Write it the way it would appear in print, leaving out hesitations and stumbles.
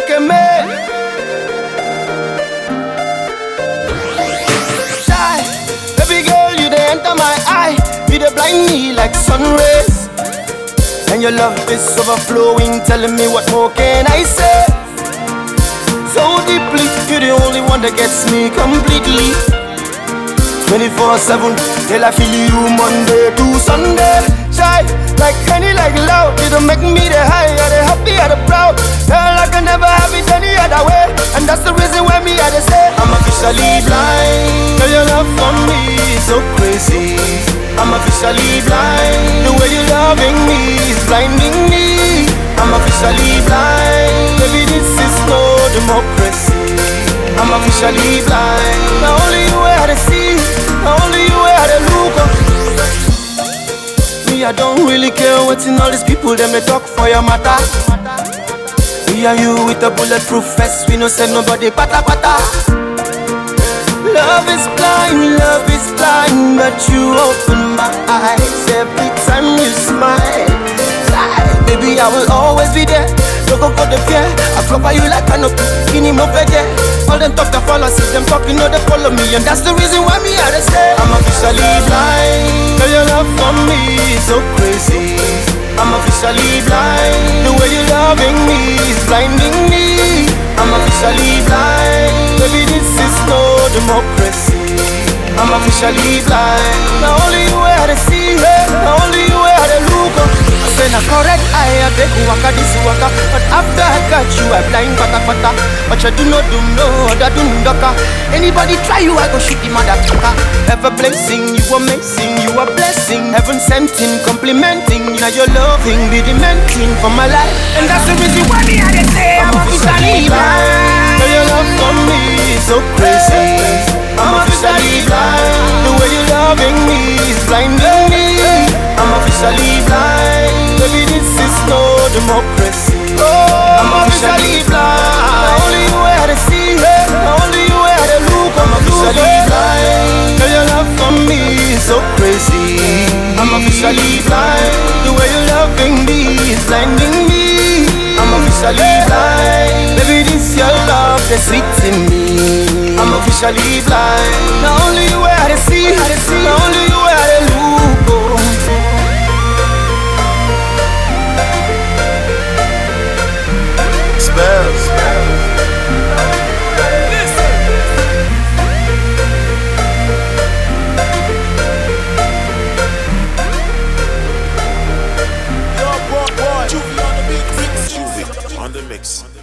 que me. Shy, baby girl, you dey enter my eye. You dey blind me like sun rays. And your love is overflowing, telling me what more can I say? So deeply, you're the only one that gets me completely. 24/7, till I feel you Monday to Sunday. Shy, like honey, like loud. You don't make me the high, or the happy, or the proud. Girl, I can never have it any other way. And that's the reason why me I say I'm officially blind. Girl, your love for me is so crazy. I'm officially blind. The way you're loving me is blinding me. I'm officially blind. Baby, this is no democracy. I'm officially blind. Now only you had to see, now only you had to look up. Me, I don't really care what's in all these people, them they talk for your matter. Me and you with a bulletproof vest, we no send nobody pata pata. Love is blind, but you open my eyes every time you smile. Baby, I will always be there. Don't go the fear. I cover you like canopy, skinny mo veggie. All them talk, the follow, see them talking, no they follow me, and that's the reason why me I say I'm officially blind. Girl, your love for me is so crazy. I'm officially blind. The way you're loving me is blinding me. I'm officially blind. Baby, this is no democracy. I'm officially blind. Now only you had to see her. Now only you had to look up. I say na correct I take waka this waka. But after I got you I blind pata pata. But you do not do no other do ndaka. Anybody try you I go shoot the motherfucker. Ever blessing you amazing, you a blessing. Heaven sent in complimenting. Now your loving be the main thing for my life. And that's the reason why me I say I'm officially blind. Girl, your love for me is so crazy. I'm officially blind. The way you're loving me is blinding me. I'm officially blind. Baby, this is no democracy. Oh, I'm officially blind. Now only you had to see her. Now only you had to look. I'm officially blind. Girl, your love for me is so crazy. I'm officially blind. The way you're loving me is blinding me. I'm officially blind. Baby, this your love that's sweet in me. I'm officially blind. Now only you had to see. Now only you had to look. Oh. Spells. Yo, boy, Juvie on the beat, Juvie on the mix.